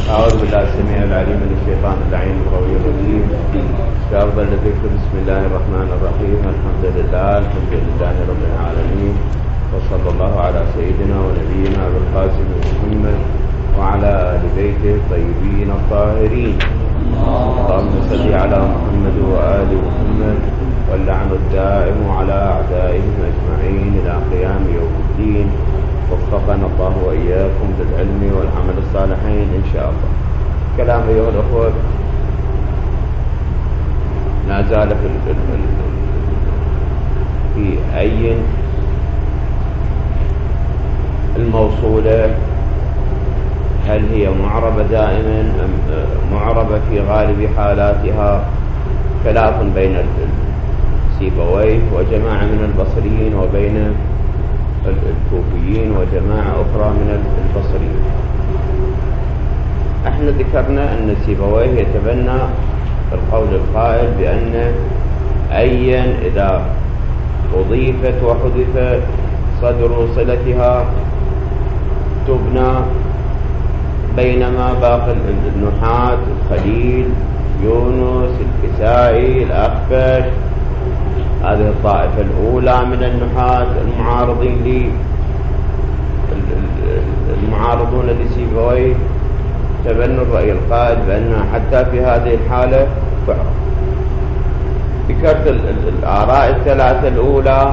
أعوذ بالله السميع العليم من الشيطان اللعين القوي الرجيم. أفضل الذكر بسم الله الرحمن الرحيم. الحمد لله رب العالمين، وصلى الله على سيدنا ونبينا أبي القاسم محمد وعلى آل بيته الطيبين الطاهرين. اللهم صل على محمد وآل محمد، واللعن الدائم على أعدائهم أجمعين إلى قيام يوم الدين. وفقنا الله وإياكم بالعلم والعمل الصالحين إن شاء الله. كلام أيها الأخوة، لا زال في أي الموصولة، هل هي معربة دائما أم معربة في غالب حالاتها؟ خلاف بين سيبويه وجماعة من البصريين وبين الكوفيين وجماعة أخرى من البصريين. احنا ذكرنا أن سيبويه يتبنى القول القائل بأن أيا إذا أضيفت وحذف صدر صلتها تبنى، بينما باقي النحاة الخليل يونس الكسائي الأخفش، هذه الطائفة الأولى من النحاة المعارضون لسيبويه تبنوا الرأي القائل بأنها حتى في هذه الحالة تعرف. ذكرت الآراء الثلاثة الأولى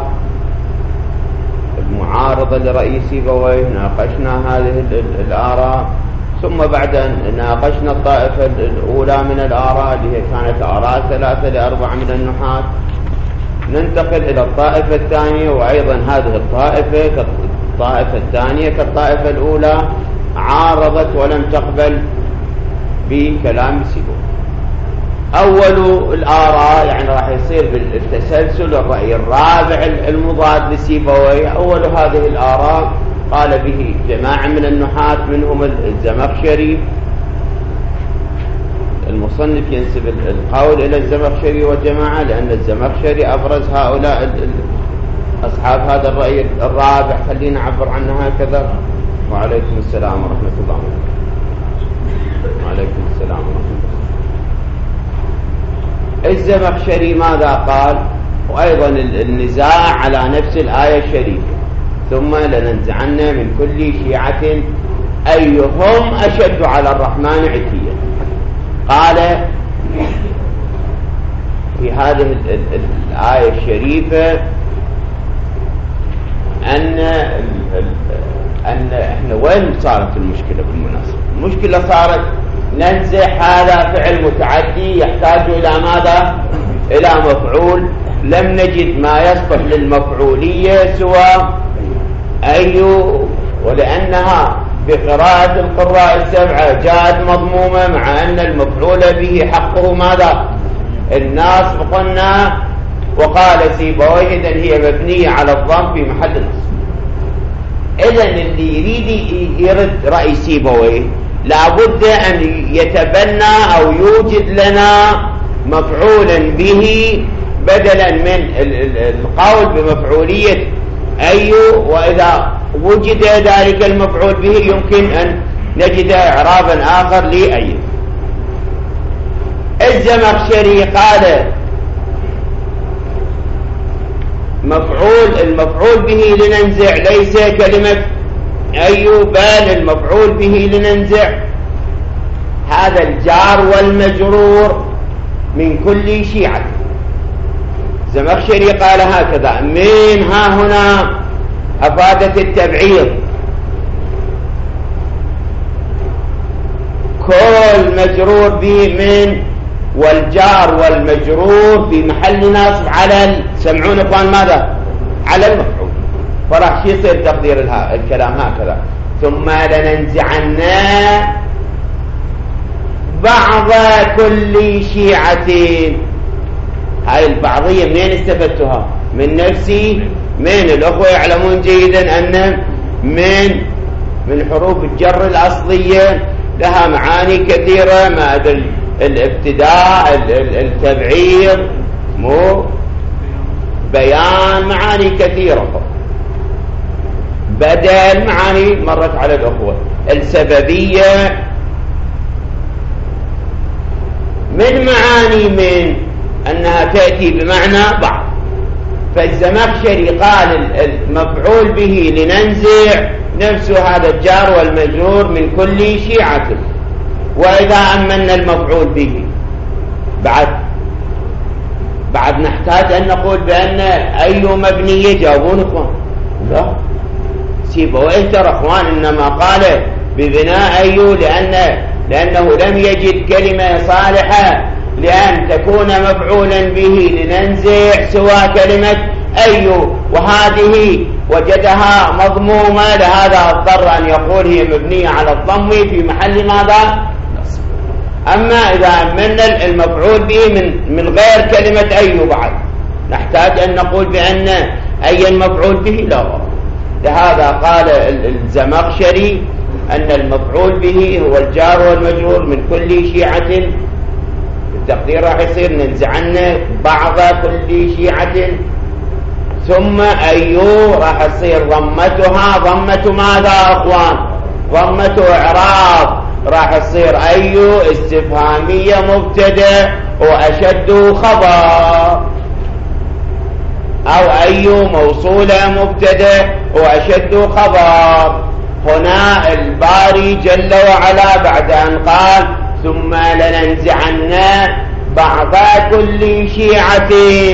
المعارضة لرأي سيبويه، ناقشنا هذه الآراء، ثم بعد أن ناقشنا الطائفة الأولى من الآراء اللي هي كانت آراء 3 ل4 من النحاة، ننتقل إلى الطائفة الثانية. وأيضا هذه الطائفة الثانية كالطائفة الأولى عارضت ولم تقبل بكلام سيبويه. أول الآراء يعني راح يصير بالتسلسل الرأي الرابع المضاد لسيبويه. أول هذه الآراء قال به جماعة من النحاة منهم الزمخشري. المصنف ينسب القول إلى الزمخشري والجماعة لأن الزمخشري أبرز هؤلاء أصحاب هذا الرأي الرابع. خلينا نعبر عنه هكذا. وعليكم السلام ورحمة الله وبركاته. وعليكم السلام ورحمة الله. الزمخشري ماذا قال؟ وأيضا النزاع على نفس الآية الشريفة: ثم لننزعن من كل شيعة أيهم أشد على الرحمن عتيا. قال في هذه الآية الشريفة أن احنا وين صارت المشكلة بالمناسبة؟ المشكلة صارت ننزع هذا فعل متعدي يحتاج إلى ماذا؟ إلى مفعول. لم نجد ما يصلح للمفعولية سوى ولأنها بقراءة القراء 7 جاءت مضمومة، مع أن المفعول به حقه ماذا؟ النصب. قلنا وقال سيبويه إذن هي مبنية على الضم في محل نصب. إذن اللي يريد يرد رأي سيبويه لابد أن يتبنى أو يوجد لنا مفعولا به بدلا من القول بمفعولية وإذا وجد ذلك المفعول به يمكن أن نجد إعرابا آخر لأي. الزمخشري قال المفعول به لننزع ليس كلمة بل المفعول به لننزع هذا الجار والمجرور من كل شيعة. الزمخشري قال هكذا: من ها هنا أفادت التبعيض، كل مجرور به من، والجار والمجرور في محل نصب على سمعون إخوان ماذا؟ على المفعول. فراح يصير تقدير الكلام هكذا: ثم لننزعن بعض كل شيعة. هاي البعضية منين استفدتها؟ من نفسي، من الأخوة يعلمون جيدا أن من حروف الجر الأصلية لها معاني كثيرة، ما الابتداء، التبعيض، بيان، معاني كثيرة، بدل، معاني مرت على الأخوة، السببية، من معاني من أنها تأتي بمعنى بعض. فالزمخشري قال المفعول به لننزع نفس هذا الجار والمجرور من كل شيعة. وإذا أمنا المفعول به بعد نحتاج أن نقول بأن أي مبنية. جاوبون إخوان؟ لا، سيبويه ترى إخوان إنما قال ببناء أي لأنه لم يجد كلمة صالحة لأن تكون مفعولا به لننزع سوى كلمة أي، وهذه وجدها مضمومة، لهذا اضطر أن يقول هي مبنية على الضم في محل ماذا؟ نصب. أما إذا أمنا المفعول به من غير كلمة أي بعد نحتاج أن نقول بأن أي المفعول به لا غير. لهذا قال الزمخشري أن المفعول به هو الجار والمجرور من كل شيعة. التقدير راح يصير ننزعن بعض كل شيعة، ثم أيو راح تصير ضمتها ضمة ماذا أخوان؟ ضمة إعراب. راح تصير أيو استفهامية مبتدأ وأشد خبر، أو أيو موصولة مبتدأ وأشد خبر. هنا الباري جل وعلا بعد أن قال ثم لننزعن بعض كل شيعة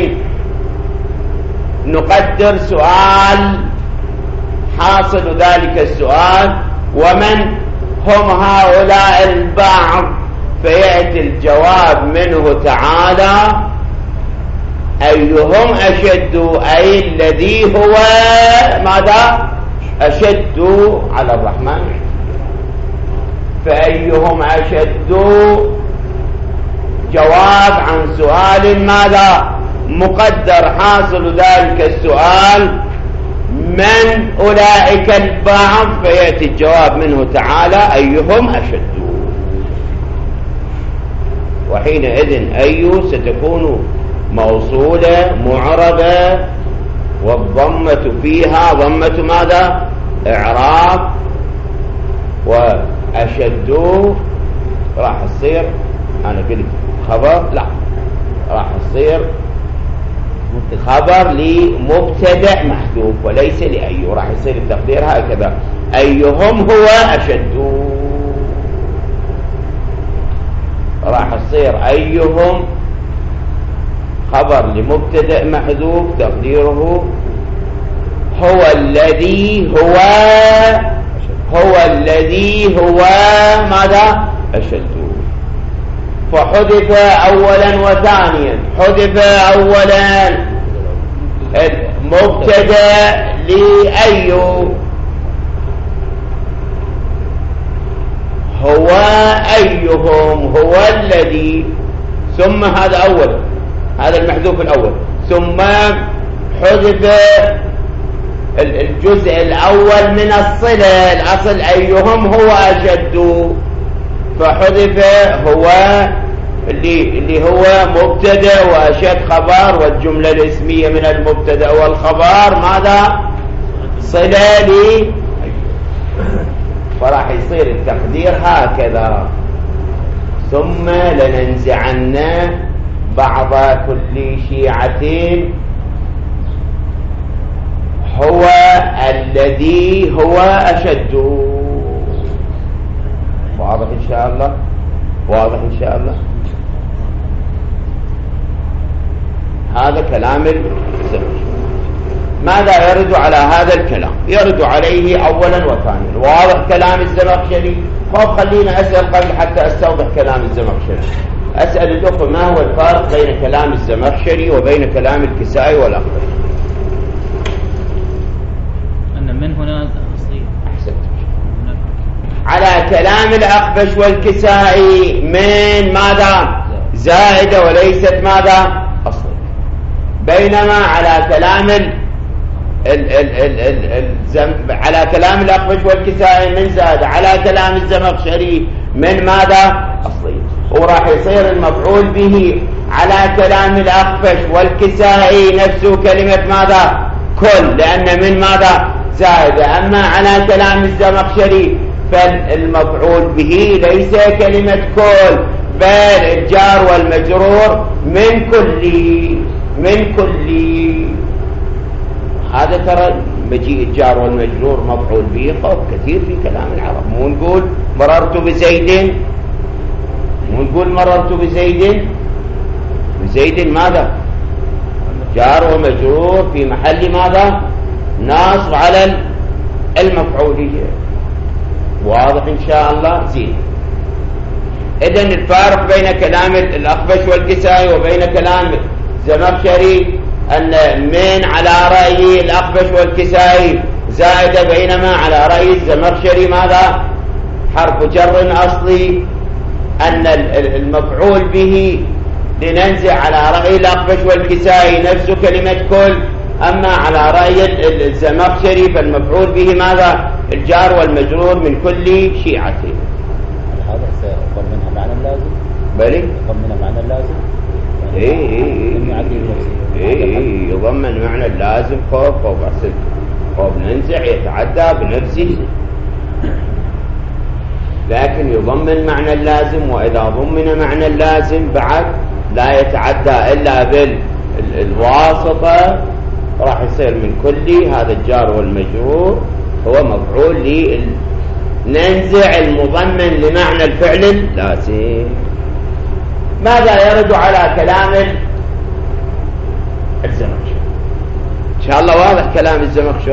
نقدر سؤال، حاصل ذلك السؤال ومن هم هؤلاء البعض؟ فيأتي الجواب منه تعالى أيهم أشد، أي الذي هو ماذا؟ أشد على الرحمن. فأيهم أشد جواب عن سؤال ماذا؟ مقدر. حاصل ذلك السؤال من أولئك البعض؟ فيأتي الجواب منه تعالى أيهم أشد. وحينئذ أي ستكون موصولة معربة، والضمة فيها ضمة ماذا؟ إعراب. وأشد راح تصير، أنا قلت خبر، لا، راح تصير خبر لمبتدأ محذوف وليس لأي. راح يصير التقدير هكذا أيهم هو أشد. راح تصير أيهم خبر لمبتدأ محذوف تقديره هو الذي هو ماذا؟ أشد. فحذف أولا وثانيا. حذف أولا مبتدأ لأي هو أيهم هو الذي، ثم هذا أول، هذا المحذوف الأول، ثم حذف الجزء الأول من الصلة. الأصل أيهم هو أشد، فحذف هو اللي هو مبتدأ وأشد خبر، والجملة الاسمية من المبتدأ والخبر ماذا؟ صلة لي. فراح يصير التقدير هكذا ثم لننزعن بعض كل شيعة هو الذي هو أشد. واضح إن شاء الله؟ واضح إن شاء الله؟ هذا كلام الزمخشري. ماذا يرد على هذا الكلام؟ يرد عليه أولا وثانيا. واضح كلام الزمخشري؟ خلينا أسأل قبل حتى أستوضح كلام الزمخشري. أسأل الأخوة ما هو الفارق بين كلام الزمخشري وبين كلام الكسائي والأخضر؟ أن من هنا أصلي. أحسنت. على كلام الأخفش والكسائي من ماذا؟ زائدة وليست ماذا؟ أصلي. بينما على كلام على كلام الأخفش والكسائي من زائدة، على كلام الزمخشري من ماذا؟ أصلي. وراح يصير المفعول به على كلام الأخفش والكسائي نفسه كلمة ماذا؟ كل، لأن من ماذا؟ زائدة. أما على كلام الزمخشري فالمفعول به ليس كلمة كل، بل الجار والمجرور من كل. هذا ترى مجيء الجار والمجرور مفعول به قول كثير في كلام العرب. مو نقول مررت بزيد، مو نقول مررت بزيد ماذا؟ جار ومجرور في محل ماذا؟ ناصب على المفعولية. واضح إن شاء الله؟ زين. إذن الفارق بين كلام الأخفش والكسائي وبين كلام الزمخشري أن من على رأي الأخفش والكسائي زائدة، بينما على رأي الزمخشري ماذا؟ حرف جر أصلي. أن المفعول به لننزع على رأي الأخفش والكسائي نفس كلمة كل، أما على رأي الزمخشري فالمفعول به ماذا؟ الجار والمجرور من كل شيعته. هذا سيضمنها معنى اللازم؟ بلي يضمنها معنى اللازم؟ يضمن معنى اللازم. خوف أصل خوف ننزع يتعدى بنفسه، لكن يضمن معنى اللازم. وإذا ضمن معنى اللازم بعد لا يتعدى إلا بالواسطة، راح يصير من كل. هذا الجار والمجرور هو مفعول ننزع المضمن لمعنى الفعل اللازم. ماذا يرد على كلام الزمخشري؟ إن شاء الله واضح كلام الزمخشري.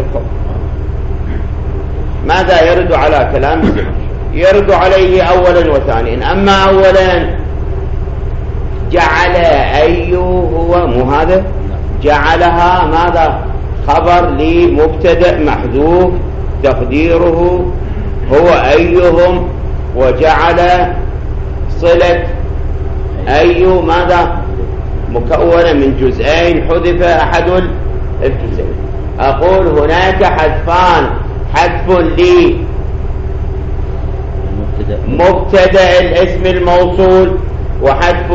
ماذا يرد على كلام الزمخشري؟ يرد عليه أولا وثانيا. أما أولا جعل أي هو مو هذا؟ جعلها ماذا؟ خبر لمبتدأ محذوف تقديره هو أيهم، وجعل صلة أي ماذا؟ مكونة من جزئين حذف أحد الجزئين. أقول هناك حذفان، حذف لمبتدأ الاسم الموصول، وحذف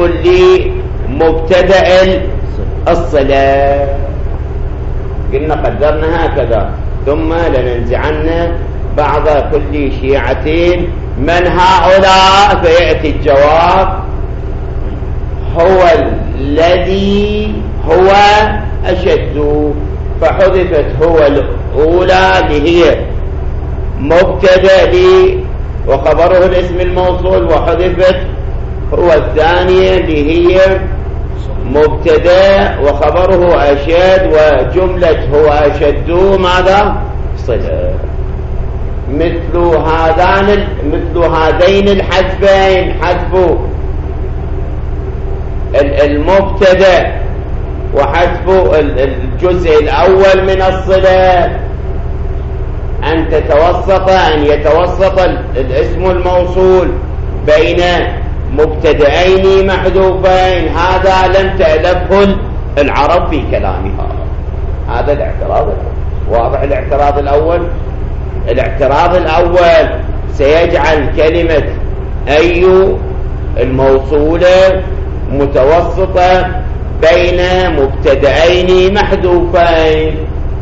لمبتدأ الصلة. قلنا قدرنا هكذا. ثم لننزعن بعض كل شيعتين من هؤلاء، فيأتي الجواب هو الذي هو أشد، فحذفت هو الأولى اللي هي مبتدأ لي وخبره الاسم الموصول، وحذفت هو الثانية اللي هي مبتدأ وخبره أشد، وجملة هو أشد ماذا؟ صلة. مثل هذين الحذفين، حذف المبتدأ وحذف الجزء الأول من الصلة، أن يتوسط الاسم الموصول بين مبتدئين محذوفين. هذا لم تألفه العرب في كلامها. هذا الاعتراض. واضح الاعتراض الأول؟ الاعتراض الأول سيجعل كلمة أي الموصولة متوسطة بين مبتدئين محذوفين،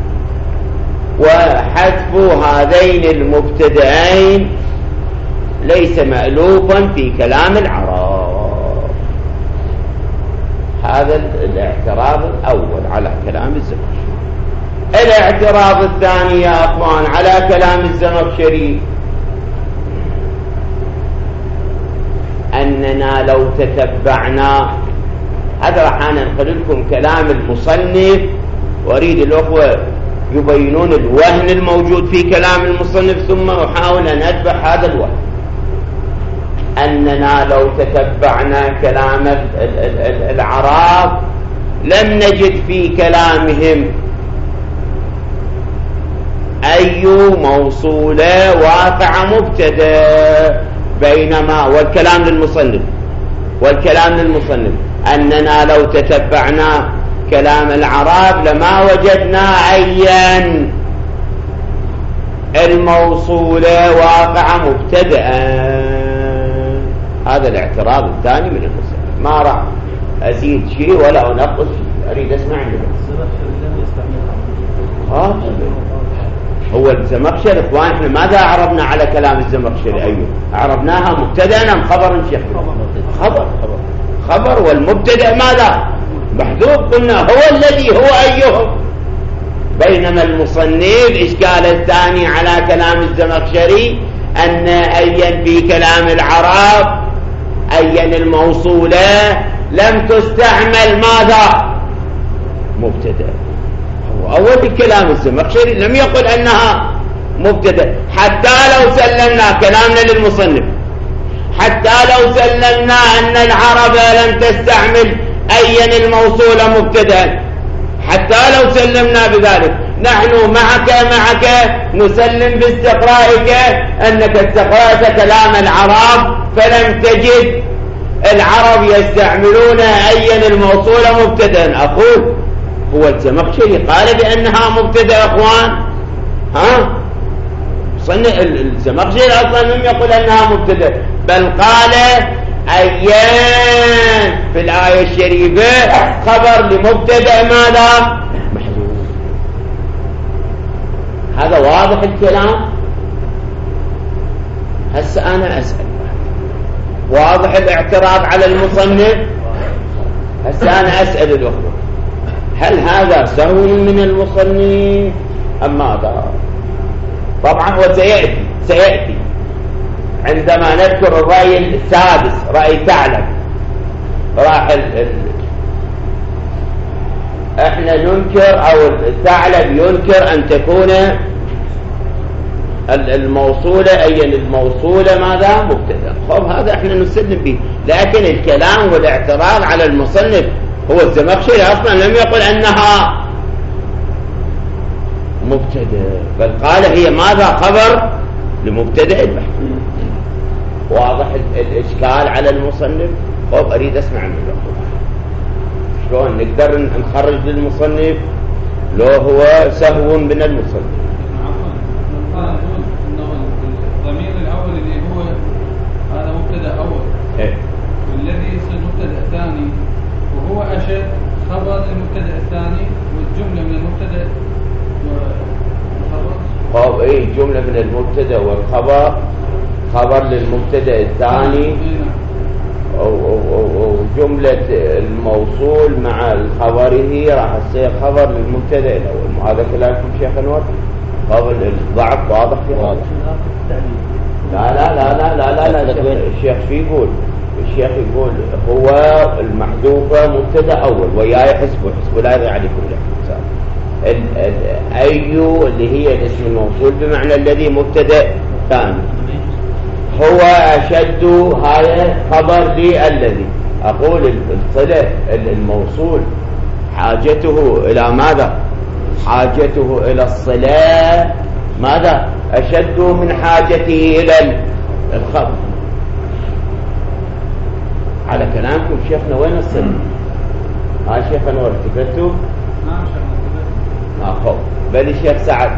وحذف هذين المبتدئين ليس مألوفا في كلام العرب. هذا الاعتراض الأول على كلام الزمخشري. الاعتراض الثاني يا أخوان على كلام الزمخشري أننا لو تتبعنا، هذا راح أنا أنقل لكم كلام المصنف، وأريد الأخوة يبينون الوهن الموجود في كلام المصنف، ثم أحاول أن أتبع هذا الوهن. أننا لو تتبعنا كلام العرب لم نجد في كلامهم أي موصولة واقع مبتدأ، بينما والكلام للمصنف أننا لو تتبعنا كلام العرب لما وجدنا أيا الموصولة واقع مبتدأ. هذا الاعتراض الثاني من المصنف. ما راح أزيد شيء ولا أنقص شيء، أريد أسمع منه. هو الزمخشري اخوان احنا ماذا اعربنا على كلام الزمخشري؟ ايوه اعربناها مبتدا ام خبر شيخ؟ خبر والمبتدا ماذا؟ محذوف. قلنا هو الذي هو ايهم. بينما المصنف اشكال الثاني على كلام الزمخشري ان ايا في كلام العرب ايا الموصوله لم تستعمل ماذا؟ مبتدا. هو اول الكلام الزمخشري لم يقل انها مبتدا، حتى لو سلمنا كلامنا للمصنف، حتى لو سلمنا ان العرب لم تستعمل ايا الموصوله مبتدا، حتى لو سلمنا بذلك، نحن معك نسلم باستقرائك انك استقرأت كلام العرب فلم تجد العرب يستعملون ايا الموصوله مبتدا. اقول هو الزمخشري قال بانها مبتدا يا اخوان؟ الزمخشري اصلا لم يقل انها مبتدا، بل قال ايان في الايه الشريفه خبر لمبتدا ماذا؟ محذوف. هذا واضح الكلام. هسه انا اسال، واضح الاعتراض على المصنف؟ هسه انا اسال الاخوه، هل هذا سهو من المصنف ام ماذا؟ طبعا وسيأتي عندما نذكر الرأي السادس، رأي ثعلب، راح احنا ننكر او الثعلب ينكر ان تكون الموصولة اي الموصولة ماذا؟ مبتدا. خب هذا احنا نسلم به، لكن الكلام والاعتراض على المصنف هو الزمخشري اصلا لم يقل انها مبتدا، بل قال هي ماذا؟ خبر لمبتدا المحذوف. واضح الاشكال على المصنف؟ طب اريد اسمع من الاخوه شلون نقدر نخرج للمصنف لو هو سهو من المصنف. قال انه الضمير الاول اللي هو هذا مبتدا اول والذي يصير مبتدا ثاني، وهو اشد خبر للمبتدا الثاني، والجمله من المبتدا والخبر جمله من المبتدا والخبر، خبر للمبتدا الثاني وجمله الموصول مع خبره راح تصير خبر للمبتدا الاول. هذا كلامكم شيخ انور؟ قبل الضعف واضح في هذا؟ لا لا لا لا لا لا, لا. الشيخ شو يقول؟ الشيخ يقول هو المحذوفه مبتدا اول وياي حسبه لا يضيع عليكم الاحتساب. ايو اللي هي الاسم الموصول بمعنى الذي مبتدا ثاني، هو اشد هذا خبر للذي. اقول الصله الموصول حاجته الى ماذا؟ حاجته الى الصله ماذا؟ اشد من حاجته الى الخبر. على كلامكم شيخنا وين الصله؟ شيخ انور التفتوا؟ نعم شيخنا خب بل الشيخ سعد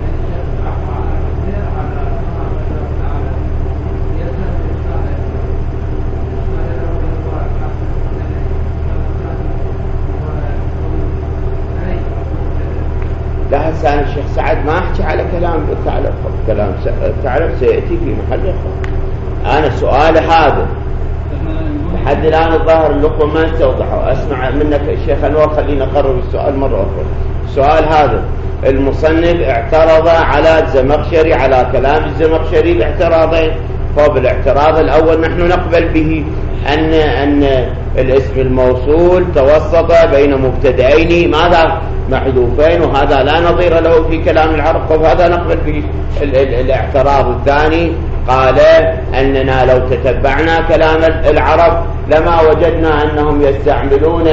لا. هسه الشيخ سعد ما احكي على كلام ثعلب، كلام ثعلب سياتي في محل اخر. انا سؤالي هذا لحد الان الظاهر الاخوه ما استوضحوا. اسمع منك الشيخ انور، خلينا نقرر السؤال مره اخرى. السؤال هذا المصنف اعترض على الزمخشري، على كلام الزمخشري باعتراضين. فبالاعتراض الاول نحن نقبل به ان الاسم الموصول توسط بين مبتدئين ماذا؟ محذوفين، وهذا لا نظير له في كلام العرب. فهذا نقبل به. الاعتراض الثاني قال اننا لو تتبعنا كلام العرب لما وجدنا انهم يستعملون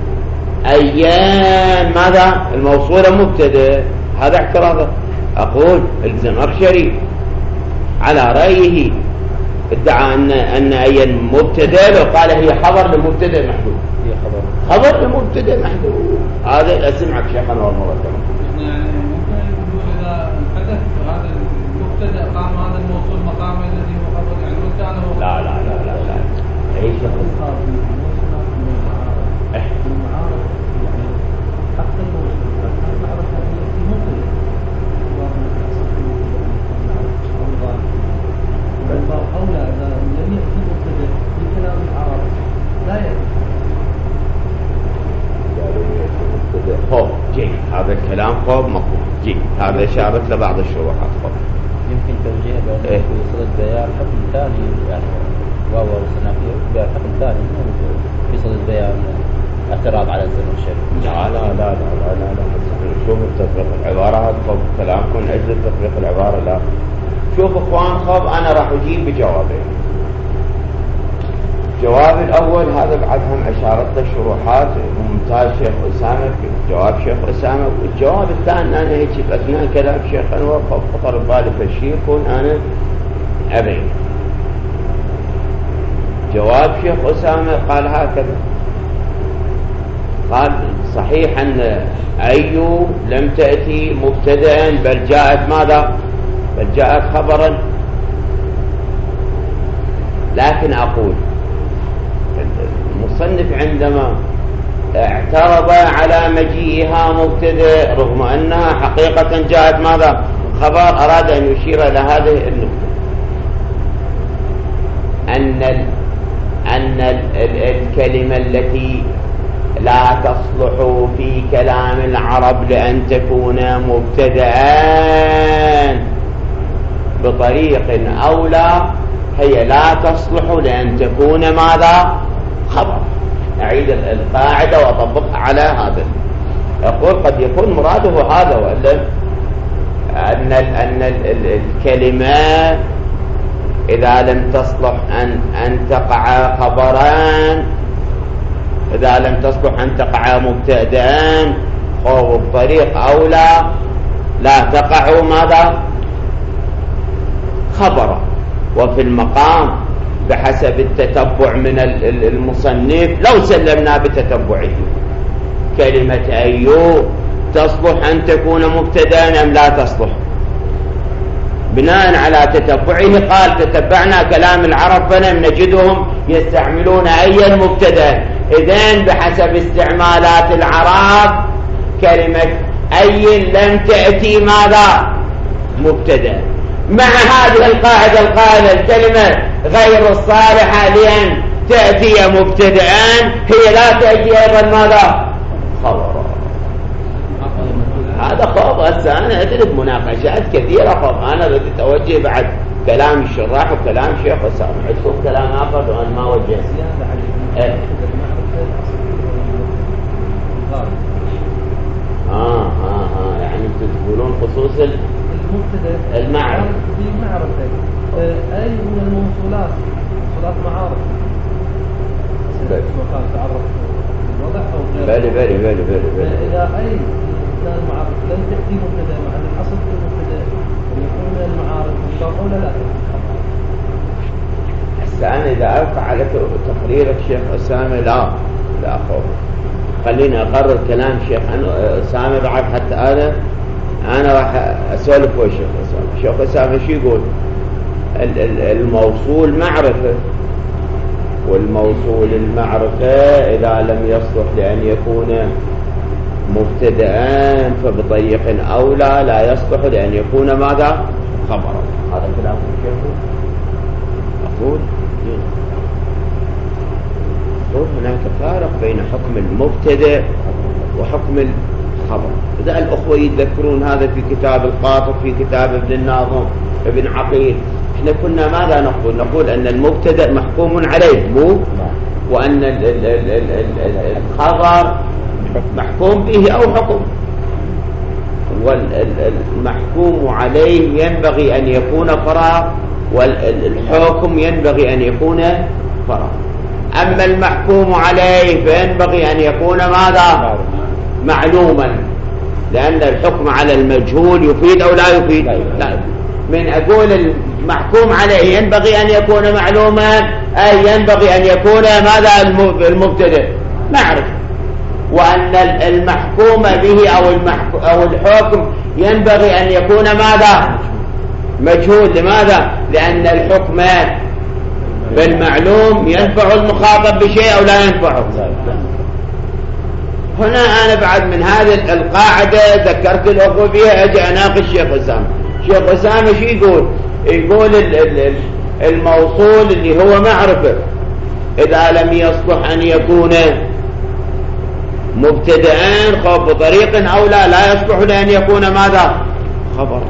ايام ماذا؟ الموصولة مبتدا. هذا اعتراض. اقول الزمخشري على رأيه ادعى ان ايام مبتدا، لو قال هي خبر لمبتدا محذوف، هي خبر لمبتدا محذوف. هذا اسمعك شيخ انور مرة ثانية. يعني ممكن نقول اذا حدث هذا المبتدا قام هذا الموصول مقام الذي هو خبر، يعني كان لا لا لا لا لا ايش لم يأتي مبتدأ في كلام العرب لا يأتي. خوف جيد، هذا الكلام خوف مقبول جيد، هذا إشارة لبعض الشروحات خوف. يمكن توجيه بأنه في صلة بيان حكم ثاني، يعني واو الصنافية بيان حكم ثاني في صلة بيان اعتراض على الزمن الشريف. لا لا لا لا لا لا، شوف تطبيق العبارة هذا خوف كلامكم أجل تطبيق العبارة. لا شوف اخوان خوف، أنا راح أجيب بجوابين. الجواب الأول هذا بعد هم أشارت له الشروحات ممتاز شيخ أسامة في جواب شيخ أسامة. والجواب الثاني أنا هيك بأثناء كلام شيخ أنور خطر ببالي فالشيء يكون أنا أبين. جواب شيخ أسامة قال هكذا، قال صحيح أن أيو لم تأتي مبتدأ بل جاءت ماذا؟ بل جاءت خبرا. لكن أقول المصنف عندما اعترض على مجيئها مبتدأ رغم أنها حقيقة جاءت ماذا؟ خبر، أراد أن يشير إلى هذه النقطة، أن الكلمة التي لا تصلح في كلام العرب لأن تكون مبتدأ بطريق أولى هي لا تصلح لأن تكون ماذا؟ خبر. أعيد القاعدة وأطبقها على هذا. أقول قد يكون مراده هذا، وإلا أن الكلمة إذا لم تصلح أن تقع خبران، إذا لم تصلح أن تقع مبتدأ أو بطريق أولى لا تقع ماذا؟ خبرا. وفي المقام بحسب التتبع من المصنف لو سلمنا بتتبعه كلمة أيوب تصلح أن تكون مبتدأ أم لا تصلح؟ بناء على تتبعه قال تتبعنا كلام العرب فلم نجدهم يستعملون أي مبتدأ. إذن بحسب استعمالات العرب كلمة أي لم تأتي ماذا؟ مبتدأ. مع هذه القاعدة القائلة الكلمة غير الصالحة لأن تأتي مبتدأ هي لا تأتي أيضا ماذا؟ خبرا. هذا خوف. هسه أنا أدرك مناقشات كثيرة خوف. أنا بدي أتوجه بعد كلام الشراح وكلام شيخ أسامة. عندكم كلام آخر وأنا ما وجهت. يعني تقولون خصوص المبتدأ المعرفة في معرفة أي من الموصولات، موصولات معارف سواء تعرف الوضع أو غيره. بلي إذا أي من المعارف لم تأتي مبتدأ مع أن الأصل في المبتدأ يكون من المعارف مضاف ولا لا؟ هسه أنا إذا أبقى على تقريرك شيخ أسامة لا خوف. خليني أقرر كلام شيخ أسامة بعد حتى أنا راح أسولف ويا شيخ أسامة. شيخ أسامة شو يقول؟ الموصول معرفة، والموصول المعرفة إذا لم يصلح لأن يكون مبتدأ فبطريق أولى لا يصلح لأن يكون ماذا؟ خبرا. هذا كلام الشيخ. أقول هناك فارق بين حكم المبتدأ وحكم الخبر. إذا الأخوة يتذكرون هذا في كتاب القاطف، في كتاب ابن الناظم ابن عقيل، احنا كنا ماذا نقول أن المبتدأ محكوم عليه وأن الخبر محكوم به أو حكم، والمحكوم عليه ينبغي أن يكون فراغ والحكم ينبغي أن يكون فراغ. أما المحكوم عليه فينبغي أن يكون ماذا؟ معلوما، لأن الحكم على المجهول يفيد أو لا يفيد؟ لا. من أقول المحكوم عليه ينبغي أن يكون معلوما أي ينبغي أن يكون ماذا؟ المبتدأ معرفة. وأن المحكوم به أو الحكم ينبغي أن يكون ماذا؟ مجهول. لماذا؟ لأن الحكم بالمعلوم ينفع المخاطب بشيء أو لا ينفعه. هنا أنا بعد من هذه القاعدة ذكرت الأخوة فيها أجي أناقش شيخ أسامة. شيخ أسامة شو يقول؟ يقول الموصول اللي هو معرفة إذا لم يصلح أن يكون مبتدأين خب بطريق أو لا يصلح لأن يكون ماذا خبر.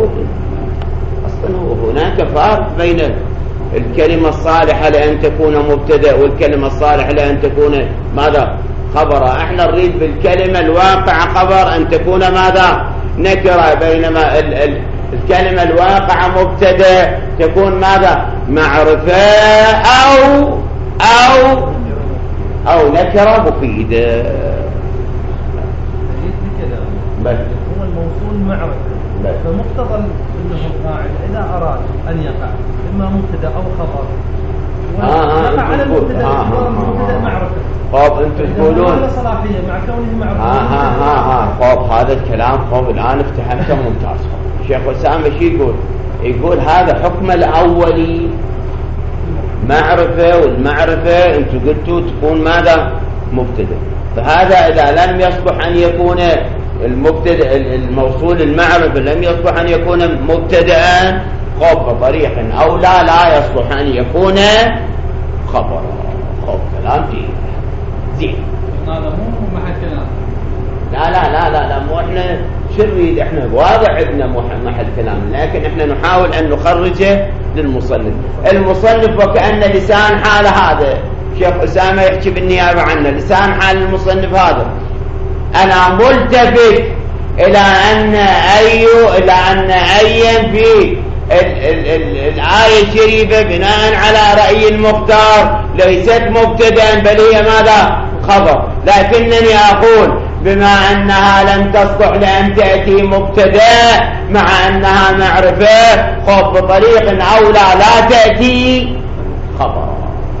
أصلا هناك فرق بين الكلمة الصالحة لأن تكون مبتدأ والكلمة الصالحة لأن تكون ماذا خبر. احنا نريد بالكلمة الواقعة خبر أن تكون ماذا نكرة، بينما الكلمة الواقعة مبتدأ تكون ماذا معرفة أو نكرة مفيدة. بس هو الموصول معرفة، فمقتضى انه القاعدة اذا اراد ان يقع اما مبتدا او خبر يقع على المبتدا معرفة. طب انتم تقولون صلاحية مع كونه معرفة. طب هذا الكلام الان افتهمته ممتاز. شيخ أسامة شو يقول هذا حكم الاولي معرفة، والمعرفة انتم قلتوا تكون ماذا مبتدا، فهذا اذا لم يصلح ان يكون المبتدا الموصول المعرفة لم يصلح أن يكون مبتدأ خب بطريق أو لا يصلح أن يكون خبر. خب كلام زين. هذا مو محل كلام. لا مو احنا شو نريد، احنا واضح عندنا محل كلام، لكن احنا نحاول أن نخرجه للمصنف. المصنف وكأن لسان حال هذا شيخ أسامة يحكي بالنيابة عنه، لسان حال المصنف هذا أنا ملتفت إلى أن أي في الآية الشريفة بناء على رأي المختار ليست مبتدأ بل هي ماذا خبر، لكنني أقول بما أنها لم تصلح لأن تأتي مبتدأ مع أنها معرفة خب بطريق أولى لا تأتي خبر،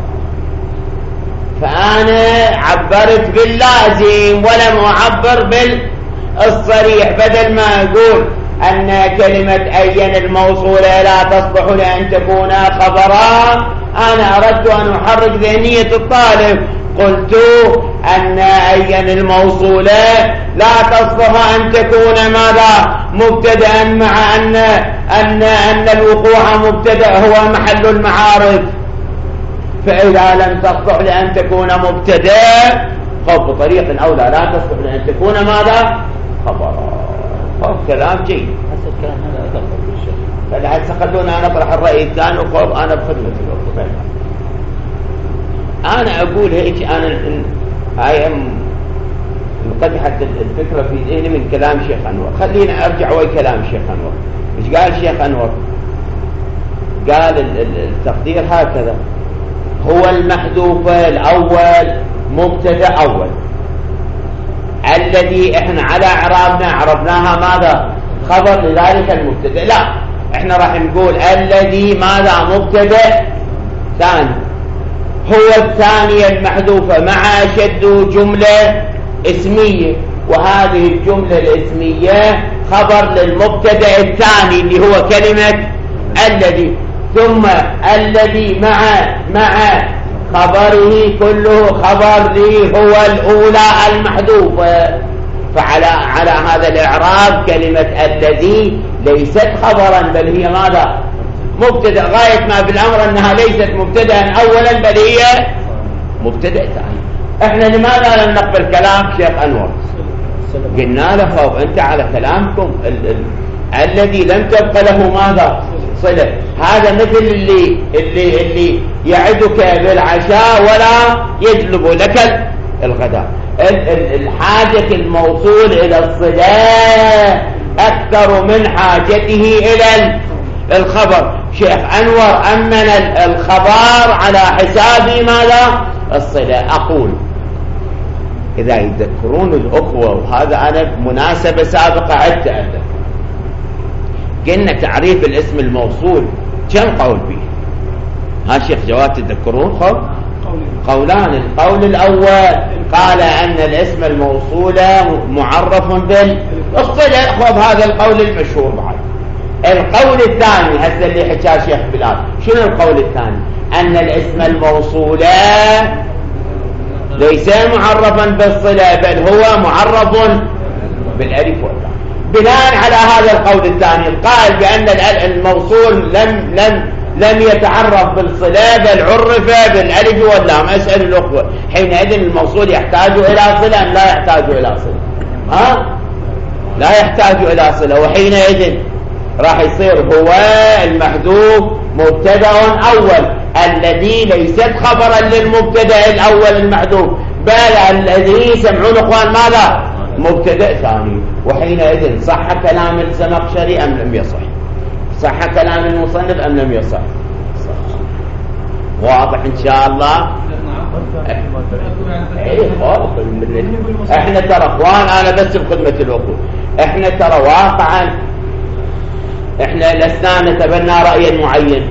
فأنا عبرت باللازم ولم أعبر بالصريح. بدل ما أقول أن كلمة أين الموصولة لا تصلح لأن تكون خبرا، أنا أردت أن أحرك ذهنية الطالب، قلت أن أين الموصولة لا تصلح أن تكون ماذا مبتدأ مع أن الوقوع مبتدأ هو محل المعارف، فإذا لم تصلح لأن تكون مبتدأ خب بطريق أولى لا تصلح لأن تكون ماذا خبرا. خب كلام جيد. هسه الكلام هذا أدخل بالشيخ. فلحد خلونا أنا أطرح الرأي الثاني وخب أنا بخدمة الوقت. أنا أقول هيك، أنا هاي انقدحت الفكرة في ذهني من كلام شيخ أنور. خلينا أرجع ويا كلام شيخ أنور. إيش قال شيخ أنور؟ قال التقدير هكذا: هو المحذوف الأول مبتدأ أول، الذي احنا على اعرابنا عرفناها ماذا خبر لذلك المبتدأ. لا، احنا راح نقول الذي ماذا مبتدأ ثاني، هو الثانية المحذوفة مع شد جملة اسمية، وهذه الجملة الاسمية خبر للمبتدأ الثاني اللي هو كلمة الذي، ثم الذي مع خبره كله خبر لي هو الأولى المحذوفة. فعلى هذا الإعراب كلمة الذي ليست خبرا بل هي ماذا مبتدأ، غاية ما في الأمر أنها ليست مبتدأ أولا بل هي مبتدأ ثاني. احنا لماذا لم نقبل كلام شيخ أنور؟ قلنا له خوف أنت على كلامكم الذي لم تبقى له ماذا صلة، هذا مثل اللي يعدك بالعشاء ولا يجلب لك الغداء. الحاجة الموصول إلى الصلاة أكثر من حاجته إلى الخبر. شيخ أنور أمن الخبر على حساب ماذا الصلاة. أقول إذا يذكرون الأخوة، وهذا أنا مناسبة سابقة عدت قلنا تعريف الاسم الموصول كم قول به؟ ها شيخ جواد تذكرون؟ قولان. القول الأول قال أن الاسم الموصول معرف بالصلة، خذ هذا القول المشهور بعد. القول الثاني هذا اللي حكاه شيخ بلال، شنو القول الثاني؟ أن الاسم الموصول ليس معرفا بالصلة بل هو معرف بالألف واللام. بناء على هذا القول الثاني قال بأن الموصول لم يتعرف بالصلة بل عرف بالألف واللام. أسأل الأخوة حينئذ الموصول يحتاج إلى صلة أم لا يحتاج إلى صلة؟ لا يحتاج إلى صلة. وحينئذ راح يصير هو المحذوف مبتدأ أول الذي ليست خبرا للمبتدأ الأول المحذوف، بل الذي يسمعون اخوان ماذا؟ مبتدأ ثاني. وحينئذ صح كلام الزمخشري أم لم يصح؟ صح كلام المصنف أم لم يصح؟ واضح إن شاء الله. احنا ترى اخوان، انا بس بخدمة الوقوف، احنا ترى واقعا احنا لسنا نتبنى رأيا معين،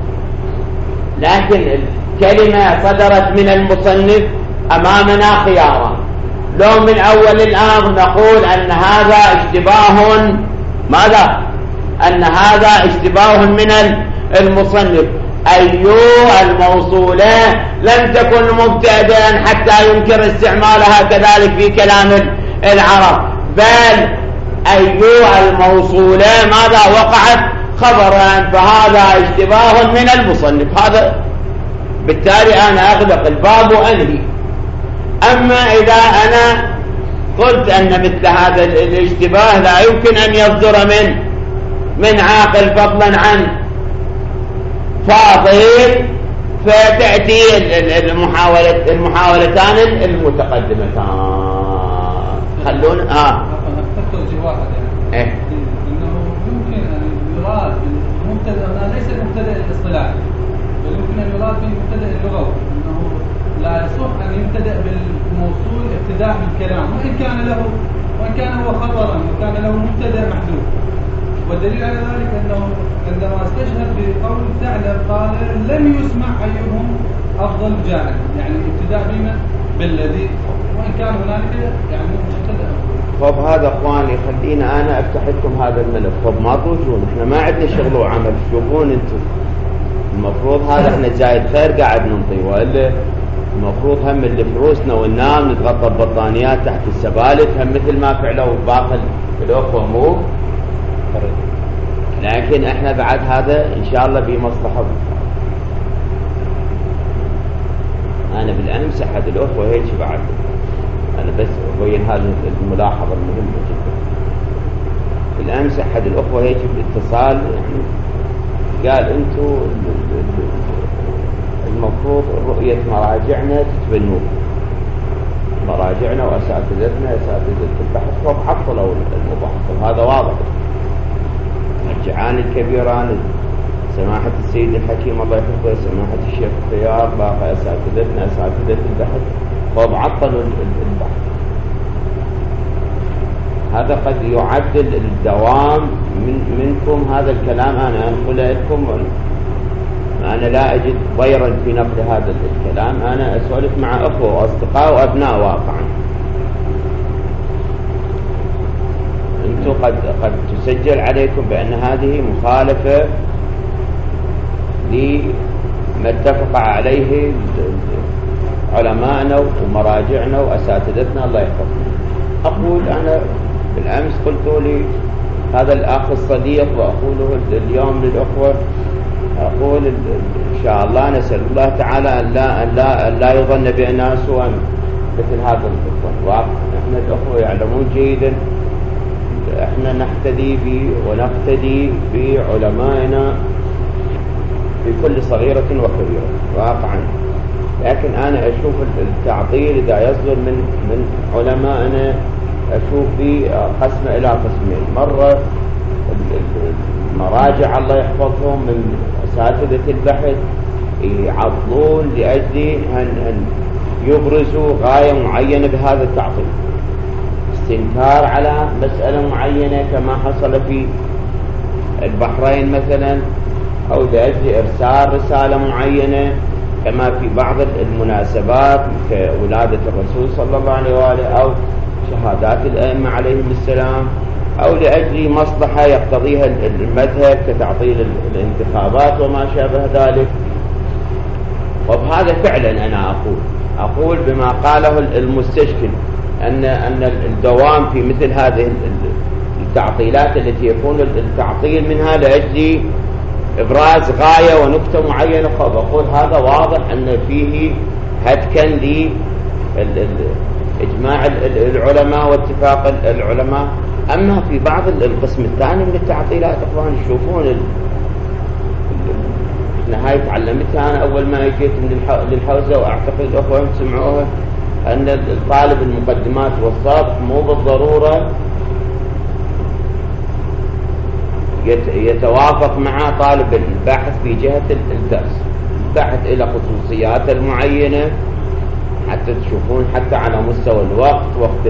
لكن الكلمة صدرت من المصنف امامنا خيارا. لو من اول الامر نقول ان هذا اشتباه، ماذا؟ ان هذا اشتباه من المصنف، أيوه الموصولة لم تكن مبتدأ حتى ينكر استعمالها كذلك في كلام العرب، بل أيوه الموصولة ماذا وقعت خبرا، فهذا اشتباه من المصنف. هذا بالتالي أنا أغلق الباب وأنهي. أما إذا أنا قلت أن مثل هذا الاشتباه لا يمكن أن يصدر من عاقل فضلا عن فاضل، فتأتي المحاولتان المتقدمتان. خلونا أذكر واحد يعني إنه يمكن أن يراد بالمبتدأ ليس المبتدأ الاصطلاحي، بل يمكن أن يراد بالمبتدأ اللغوي، إنه لا يصح أن يبتدأ بالموصول ابتداء بالكلام وإن كان هو خبرا وكان له مبتدأ محذوف. والدليل على ذلك أنه عندما استشهد بقول ثعلب قال لم يسمع أيهم أفضل جاهل، يعني ابتداء بما بالذي، وإن كان هنالك يعني مبتدأ. طب هذا اخواني خلينا انا افتح لكم هذا الملف. طب ما تروجون، احنا ما عندنا شغل وعمل، شوفون انتم. المفروض هذا احنا جاي خير قاعد ننطي، والا المفروض هم اللي فلوسنا وننام نتغطى ببطانيات تحت السبالت، هم مثل ما فعلوا باقي الاخوه مو. لكن احنا بعد هذا ان شاء الله بمصلحه. انا بالامس احد الاخوه هيك بعد، انا بس ابين هذه الملاحظه المهمه جدا. بالامس احد الاخوه هيك بالاتصال يعني قال انتم المفروض رؤيه مراجعنا تتبنوه، مراجعنا واساتذتنا اساتذه البحث وعطلوا المباحث، وهذا واضح. الجعان الكبيران سماحة السيد الحكيم الله يحفظه، سماحة الشيخ الخيار، باقي أساتذتنا أساتذة البحث وعطلوا البحث. هذا قد يعدل الدوام منكم. هذا الكلام أنا أنقل لكم، أنا لا أجد ضيرا في نقل هذا الكلام. أنا أسولف مع أخوة وأصدقاء وأبناء واقعا. أنتم قد تسجل عليكم بأن هذه مخالفة لما اتفق عليه علماءنا ومراجعنا وأساتذتنا الله يحفظهم. أقول أنا بالأمس قلت لي هذا الأخ الصديق، وأقوله اليوم للأخوة، أقول إن شاء الله نسأل الله تعالى أن لا يظن بأننا سوى مثل هذا الأخوة. وإحنا الأخوة يعلمون جيدا احنا نحتدي ونقتدي بعلمائنا في كل صغيرة وكبيرة واقعا. لكن انا اشوف التعطيل اذا يصدر من علمائنا اشوف في قسم الى قسمين. مرة المراجع الله يحفظهم من اساتذة البحث يعطلون لاجل ان يبرزوا غاية معينة بهذا التعطيل، استنكار على مسألة معينة كما حصل في البحرين مثلا، أو لأجل إرسال رسالة معينة كما في بعض المناسبات كولادة الرسول صلى الله عليه وآله أو شهادات الأئمة عليهم السلام، أو لأجل مصلحة يقتضيها المذهب كتعطيل الانتخابات وما شابه ذلك. وبهذا فعلا أنا أقول بما قاله المستشكل أن الدوام في مثل هذه التعطيلات التي يكون التعطيل منها لأجل إبراز غاية ونكتة معينة، بقول هذا واضح أن فيه هتكا لإجماع العلماء واتفاق العلماء. أما في بعض القسم الثاني من التعطيلات أخوان يشوفون هاي تعلمتها أنا أول ما جيت من للحوزة، وأعتقد الأخوان سمعوها، أن الطالب المقدمات والسطح مو بالضرورة يتوافق مع طالب الباحث في جهة الدرس. الباحث إلى خصوصيات المعينة حتى تشوفون حتى على مستوى الوقت، وقت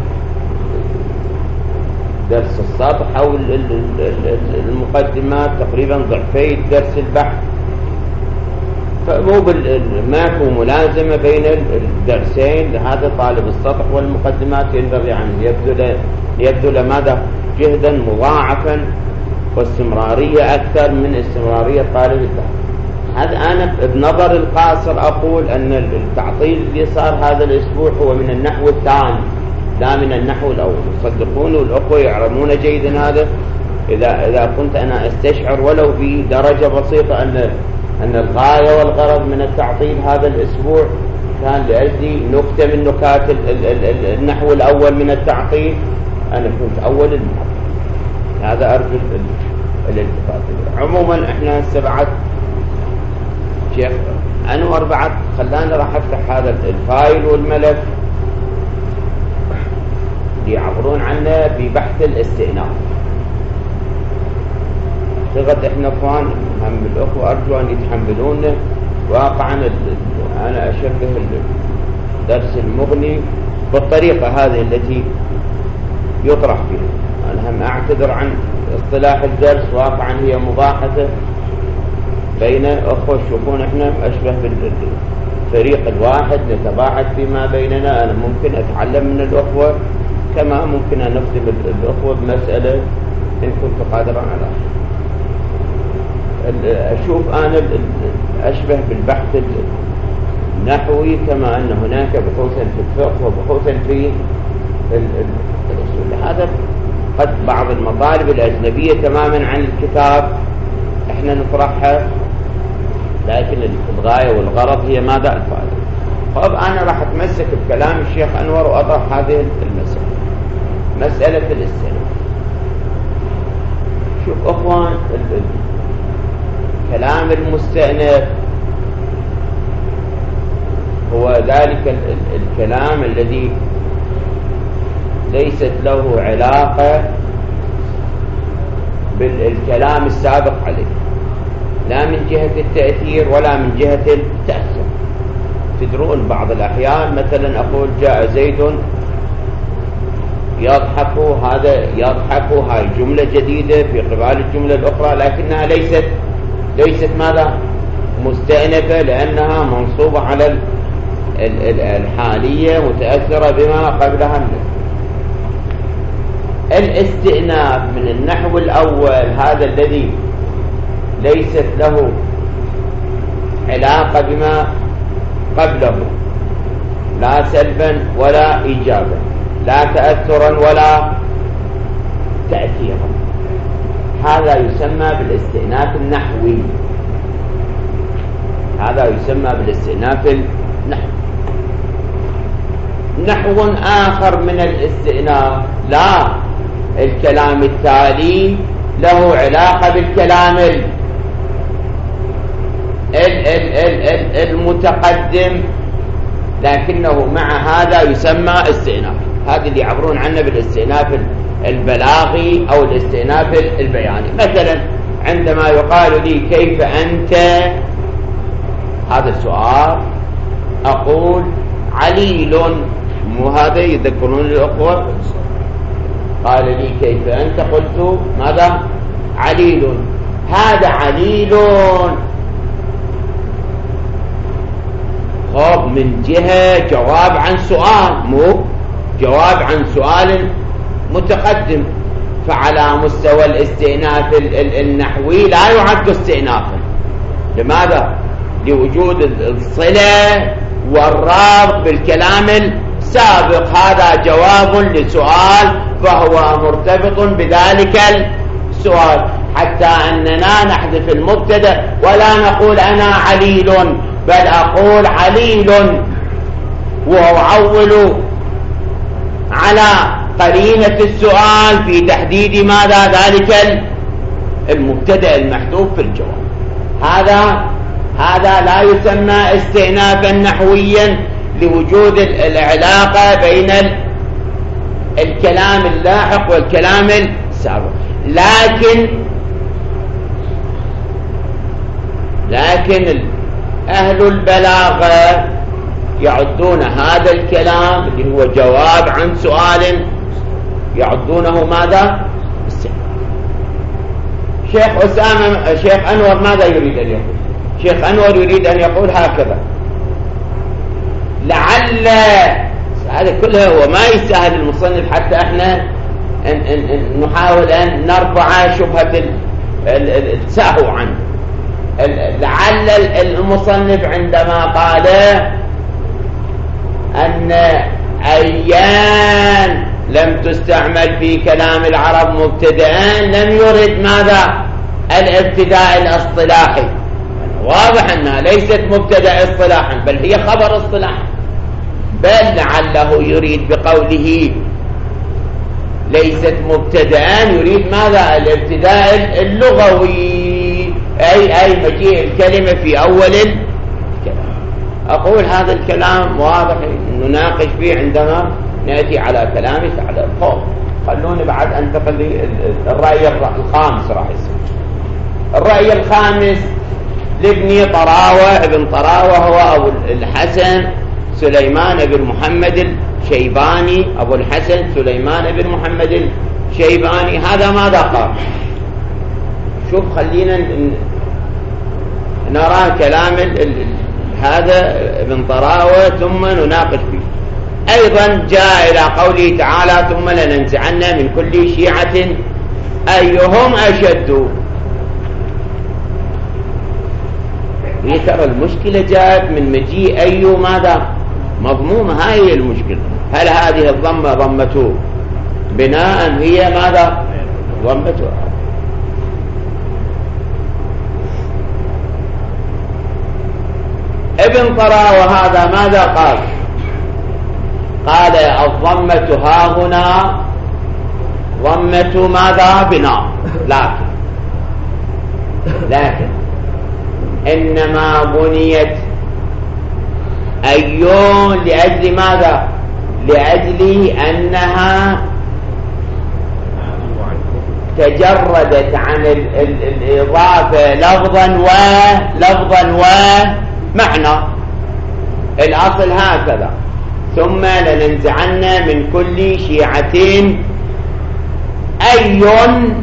درس السطح أو المقدمات تقريبا ضعفي درس البحث، فمو ماكو ملازمة بين الدرسين. لهذا طالب السطح والمقدمات ينبغي أن يبذل ماذا جهدا مضاعفا واستمرارية أكثر من استمرارية طالب البحث. هذا أنا بنظر القاصر أقول أن التعطيل اللي صار هذا الأسبوع هو من النحو الثاني لا من النحو الأول. صدقوني والأخوة يعلمون جيدا هذا. إذا كنت أنا أستشعر ولو بدرجة بسيطة أن الغاية والغرض من التعطيل هذا الأسبوع كان لأجل نكتة من نكات النحو الأول من التعطيل، أنا كنت أول المعطل. هذا أرجو الالتفات. عموما إحنا بعد شيخ أنور بعد خلانا راح أفتح هذا الفايل والملف يعبرون عنه ببحث الاستئناف. لغة احنا اخوان هم الاخوة ارجو ان يتحملون. واقعا انا اشبه الدرس المغني بالطريقة هذه التي يطرح فيها. انا هم اعتذر عن اصطلاح الدرس، واقعا هي مباحثة بين اخوة. شوفون احنا اشبه بالفريق الواحد نتباحث فيما بيننا. انا ممكن اتعلم من الاخوة كما ممكن ان نخدم الاخوة بمسألة ان كنت قادرا على. أشوف أنا أشبه بالبحث النحوي، كما أن هناك بحوثا في الفقه وبحوثا في الأصول. هذا قد بعض المطالب الأجنبية تماما عن الكتاب إحنا نطرحها، لكن الغاية والغرض هي ماذا الفائدة. طب أنا راح أتمسك بكلام الشيخ أنور وأطرح هذه المسألة، مسألة الاستئناف. شوف أخوان، كلام المستأنف هو ذلك الكلام الذي ليست له علاقة بالكلام السابق عليه، لا من جهة التأثير ولا من جهة التأثر. تدرون بعض الأحيان مثلا أقول جاء زيد يضحك، هذا يضحك هاي جملة جديدة في قبال الجملة الأخرى، لكنها ليست ماذا مستأنفة، لأنها منصوبة على الحالية متأثرة بما قبلها. الاستئناف من النحو الأول هذا الذي ليست له علاقة بما قبله، لا سلبا ولا إيجابا، لا تأثرا ولا تأثيرا، هذا يسمى بالاستئناف النحوي. هذا يسمى بالاستئناف النحوي. نحو آخر من الاستئناف، لا الكلام التالي له علاقة بالكلام المتقدم، لكنه مع هذا يسمى استئناف. هذا اللي يعبرون عنه بالاستئناف البلاغي أو الاستئناف البياني. مثلا عندما يقال لي كيف أنت، هذا السؤال، أقول عليل، مو هذا يذكرون الأخوة؟ قال لي كيف أنت، قلت ماذا؟ عليل. هذا عليل خب من جهة جواب عن سؤال، مو جواب عن سؤال متقدم، فعلى مستوى الاستئناف النحوي لا يعد استئنافا. لماذا؟ لوجود الصلة والرابط بالكلام السابق. هذا جواب لسؤال فهو مرتبط بذلك السؤال. حتى أننا نحذف المبتدأ ولا نقول أنا عليل، بل أقول عليل وأعول على قرينة السؤال في تحديد ماذا ذلك المبتدأ المحذوف في الجواب. هذا لا يسمى استئنافا نحويا لوجود العلاقة بين الكلام اللاحق والكلام السابق. لكن أهل البلاغة يعدون هذا الكلام اللي هو جواب عن سؤال يعدونه ماذا؟ شيخ أنور ماذا يريد أن يقول؟ شيخ أنور يريد أن يقول هكذا: لعل هذا كله هو ما يستاهل المصنف حتى احنا نحاول أن نرفع شبهة السهو عنه. لعل المصنف عندما قال أن أيان لم تستعمل في كلام العرب مبتدأ لم يرد ماذا؟ الابتداء الاصطلاحي. واضح أنها ليست مبتدأ اصطلاحا بل هي خبر اصطلاحا، بل لعله يريد بقوله ليست مبتدأ يريد ماذا؟ الابتداء اللغوي، أي مجيء الكلمة في أول الكلام. أقول هذا الكلام واضح نناقش فيه عندما نأتي على كلام تعالى القول. خلوني بعد أنتقل للرأي الخامس. راح يصير الرأي الخامس لابن طراوة. ابن طراوة هو أبو الحسن سليمان بن محمد الشيباني. أبو الحسن سليمان بن محمد الشيباني هذا ماذا قال؟ شوف خلينا نرى كلام هذا ابن طراوة ثم نناقش فيه. أيضا جاء إلى قوله تعالى: ثم لننزعن من كل شيعة أيهم أشد. ترى المشكلة جاءت من مجيء أي ماذا؟ مضمومة. هاي المشكلة. هل هذه الضمة ضمة بناء هي ماذا؟ ضمة. ابن طراوة هذا ماذا قال؟ قال الضمة ها هنا ضمة ماذا؟ بناء. لكن إنما بنيت أيون لأجل ماذا؟ لأجل أنها تجردت عن الإضافة لفظا ومعنى. الأصل هكذا: ثم لننزعن من كل شيعة أيون،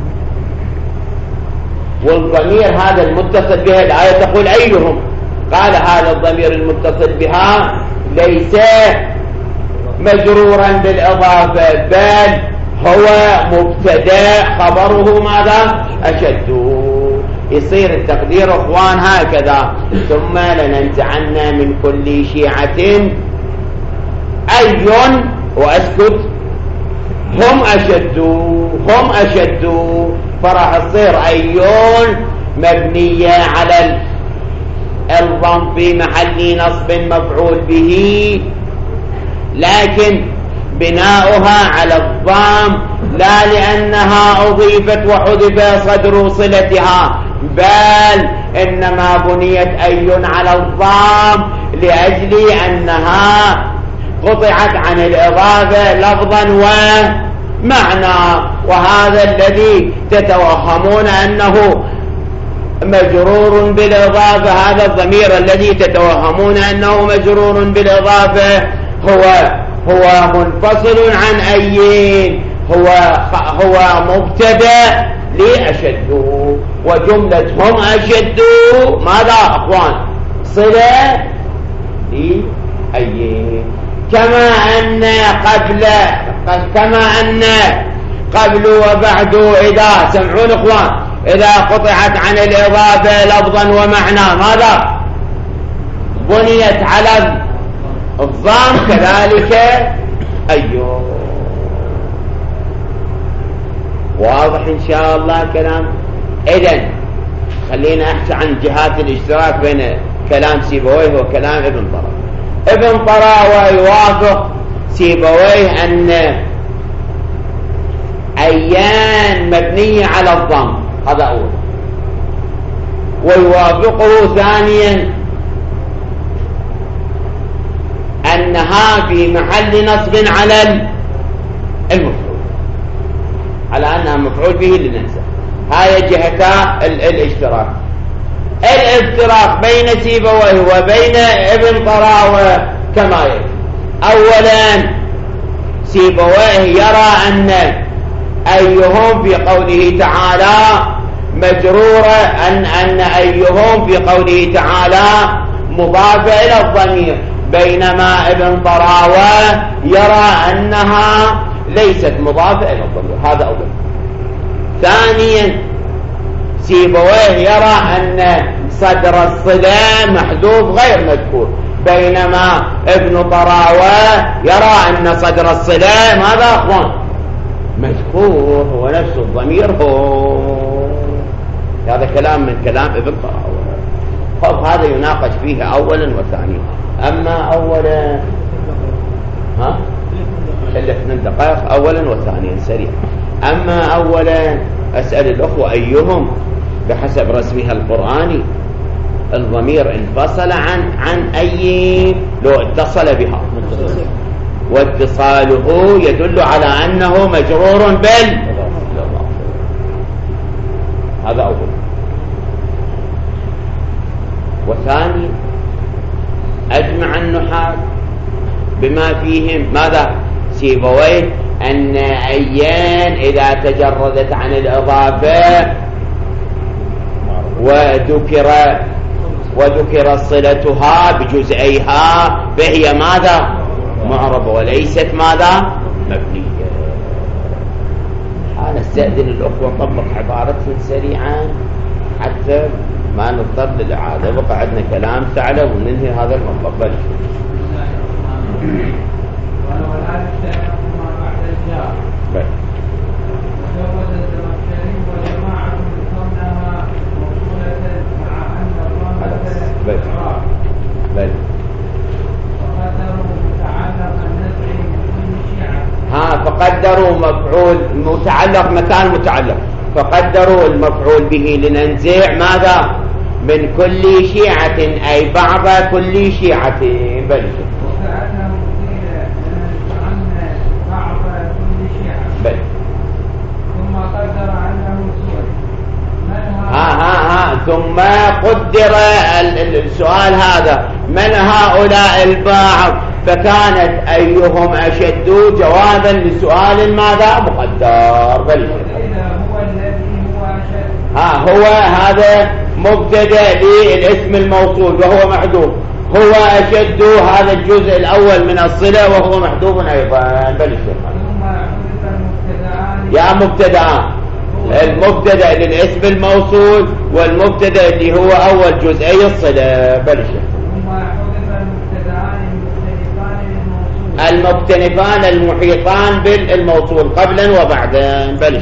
والضمير هذا المتصل بها الآية تقول أيهم. قال هذا الضمير المتصل بها ليس مجرورا بالإضافة بل هو مبتدأ خبره ماذا؟ أشد. يصير التقدير اخوان هكذا: ثم لننزعن من كل شيعة أيون وأسكت هم أشد. فراح تصير أيون مبنية على الضم في محل نصب مفعول به، لكن بناؤها على الضم لا لأنها أضيفت وحذف صدر صلتها، بل إنما بنيت أيون على الضم لأجل أنها قطعت عن الإضافة لفظا ومعنى. وهذا الذي تتوهمون أنه مجرور بالإضافة، هذا الضمير الذي تتوهمون أنه مجرور بالإضافة هو منفصل عن أيين، هو مبتدأ لأشد. وجملة هم أشد ماذا أخوان؟ صلة لأيين. كما أن قبل وبعد إذا سمعون إخوان إذا قطعت عن الإضافة لفظا ومعنى ماذا؟ بنيت على الضم كذلك أيوه. واضح إن شاء الله كلام إذن خلينا أحكي عن جهات الاشتراك بين كلام سيبويه وكلام ابن طراوة. ابن طراوة يوافق سيبويه أن أيان مبنية على الضم، هذا أول. ويوافقه ثانيا أنها في محل نصب على المفعول، على أنها مفعول به لننسى. هاي جهتا الاشتراك. الافتراق بين سيبويه وبين ابن طراوة كما يلي. أولا سيبويه يرى أن أيهم في قوله تعالى مجرورة، أن أيهم في قوله تعالى مضافة إلى الضمير، بينما ابن طراوة يرى أنها ليست مضافة إلى الضمير. هذا أول. ثانيا سيبويه يرى أن صدر الصلة محذوف غير مذكور، بينما ابن طراوة يرى أن صدر الصلة ماذا أخوان؟ مذكور، هو نفس الضمير هو. هذا كلام من كلام ابن طراوة. طب هذا يناقش فيه أولا وثانيا. أما أولا إلا 2 دقائق أولا وثانيا سريع. أما أولا أسأل الأخوة أيهم بحسب رسمها القرآني الضمير انفصل عن أي لو اتصل بها، واتصاله يدل على أنه مجرور بال. هذا أول. وثاني أجمع النحاة بما فيهم ماذا سيبويه أن أيان إذا تجردت عن الإضافة وذكر صلتها بجزئيها فهي ماذا معربة وليست ماذا مبنية. أنا استأذن الأخوة نطبق عبارتهم سريعا حتى ما نضطر للإعادة. بقى عندنا كلام ثعلب وننهي هذا المطلب. بل وجوز الزمخشري وجماعة كونها موصولة مع أن الضمة الإعراب. وقدروا متعلق النزع من كل شيعة. فقدروا مفعول متعلق مكان متعلق، فقدروا المفعول به لننزع ماذا من كل شيعة أي بعض كل شيعة. بل ثم قدر السؤال هذا من هؤلاء البعض، فكانت أيهم أشد جوابا لسؤال ماذا مقدر. بل هو الذي هو أشد. هو هذا مبتدأ للاسم الموصول وهو محذوف. هو أشد هذا الجزء الأول من الصلة وهو محذوف أيضا. بل يا مبتدأ المبتدأ للاسم الموصول والمبتدأ اللي هو أول جزئي الصلة. بل المختلفان المحيطان بالموصول قبلا وبعدا. بل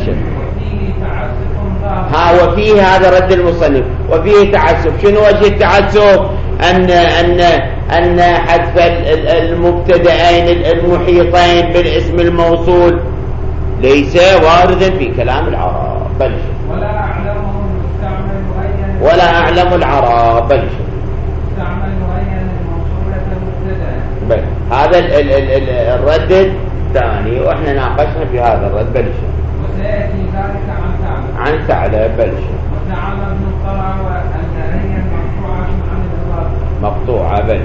وفيه هذا رد المصنف وفيه تعسف. شنو وجه التعسف؟ أن حذف المبتدئين المحيطين بالاسم الموصول ليس واردا في كلام العرب. بل ولا أعلم العرب. بل هذا الرد الثاني وإحنا ناقشنا في هذا الرد. بل وسيأتي ذلك عن ثعلب. بل وزعم ابن طراوة أن هي مقطوعة عن الإضافة. مقطوعة. بل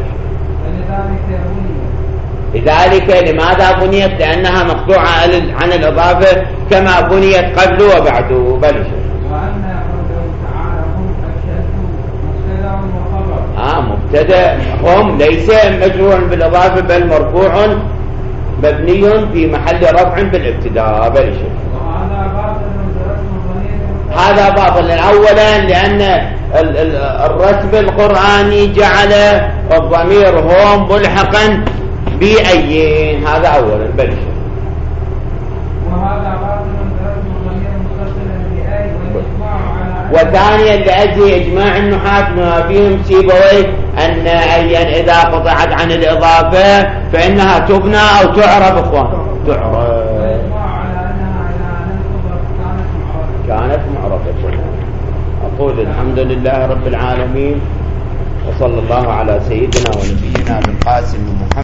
لذلك لماذا بنيت؟ لأنها مقطوعة عن الإضافة كما بنيت قبل وبعد. بل وأن قوله تعالى هم أشد مبتدأ وخبر. مبتدأ هم ليس مجرور بالإضافة بل مرفوع مبني في محل رفع بالابتداء. بل هذا باطل. أولا لأن الرتب القرآني جعل الضمير هم ملحقا بأيين. هذا أولا. بل وهذا باطل برسم الضمير متصلا بأي، والإجماع على وثانيا لأجل إجماع النحاة بما فيهم سيبويه أن إذا قطعت عن الإضافة فإنها تبنى أو تعرب إخوان تعرب كانت معربة. أقول الحمد لله رب العالمين وصلى الله على سيدنا ونبينا بالقاسم محمد.